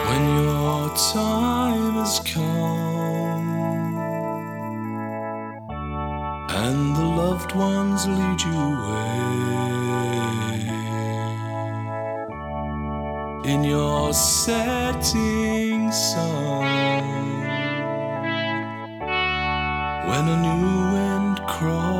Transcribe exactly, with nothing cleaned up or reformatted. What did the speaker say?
When your time has come and the loved ones lead you away, in your setting sun, when a new wind crawls